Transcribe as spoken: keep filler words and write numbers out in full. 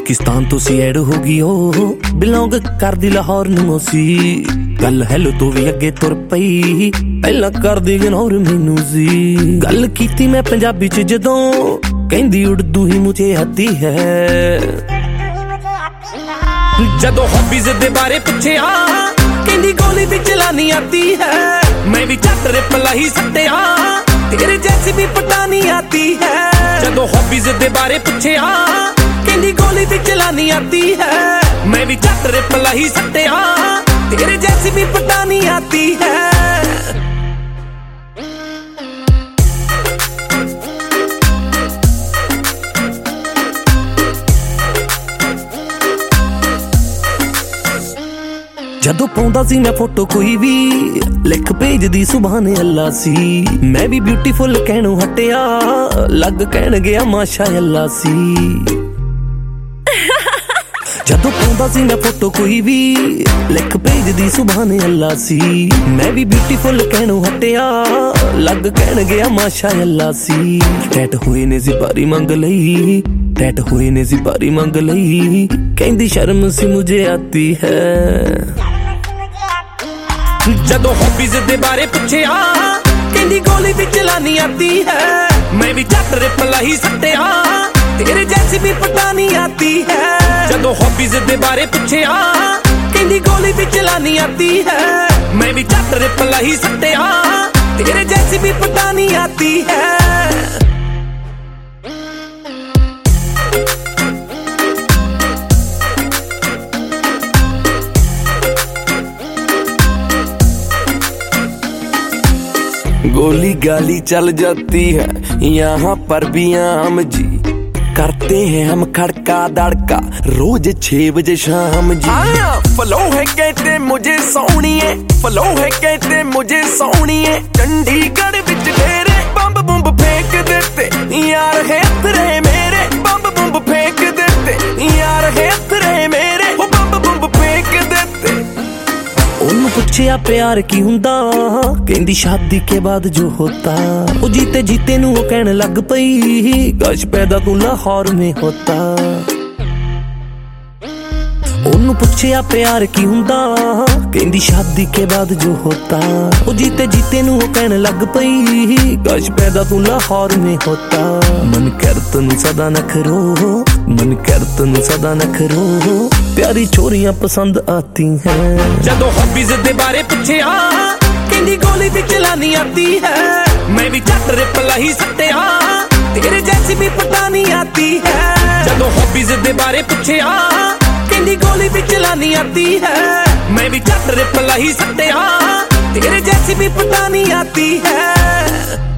पाकिस्तान तो सी ऐड होगी ओ बिलोंग करदी लाहौर नूं सी गल हैलो तो भी अगे तुर पई पहला करदी इग्नोर मैनू सी गल कीती मैं पंजाबी च जदों कहंदी उर्दू ही मुझे आती है जदों हॉबीज दे बारे पुछया कहंदी गोली दी चलानी आती है मैं भी झट रिप्लाई ही सट्टिया तेरे जैसी भी पटानी आती है जदों हॉबीज दे बारे पुछया कहंदी गोली दी चलानी आती है मैं भी झट रिप्लाई ही सट्टिया तेरे जैसी भी पटानी आती है जदों पाउंदा सी मैं फोटो कोई भी लिख भेजदी सुभान अल्लाह सी मैं भी ब्यूटीफुल कहणों हटिया लग कहण गया माशा अल्लाह सी जदों पाउंदा सी मैं फोटो कोई भी लिख भेजदी सुभान अल्लाह सी मैं भी ब्यूटीफुल कहणों हटिया लग कहण गया माशा अल्लाह सी टैट हुए ने ज़िबारी मंग लई टैट हुए ने ज़िबारी मंग लई कहंदी शर्म सी मुझे आती है जदों हॉबीज दे बारे पुछया कहंदी गोली दी चलानी आती है मैं भी झट रिप्लाई ही सट्टिया तेरे जैसी भी पटानी आती है जदों हॉबीज दे बारे पुछया कहंदी गोली दी चलानी आती है मैं भी झट रिप्लाई ही सट्टिया तेरे जैसी भी पटानी आती है गोली गाली चल जाती है यहाँ पर भी आम जी करते हैं हम खड़का दड़का रोज छह बजे शाम जी फलो है कहते मुझे सोनिए फलो है कहते मुझे सोनिए चंडीगढ़ बिच ढेरे बम्ब बुम्ब फेंक देते यार है तेरे मेरे बम्ब बुम्ब फेंक देते यार है तेरे मेरे वो बम्ब बुम्ब फेंक देते उन्होंने पूछया प्यार की हुंदा कहंदी शादी के बाद जो होता वो जीते जीते नू वो कहने लग पई गश पैदा तू लाहौर में होता उन्होंने पूछया प्यार की हुंदा कहंदी शादी के बाद जो होता वो जीते जीते नू वो कहने लग पई गश पैदा तू लाहौर में होता मन कर तनू सदा नखरो मन कर तनू सदा नखरो प्यारी छोरियां पसंद आती हैं जदों हॉबीज दे बारे पुछया कहंदी गोली दी चलानी आती है मैं भी झट रिप्लाई ही सट्टिया तेरे जैसी भी पटानी आती है जदों हॉबीज दे बारे पुछया कहंदी गोली दी चलानी आती है मैं भी झट रिप्लाई ही सट्टिया तेरे जैसी भी पटानी आती है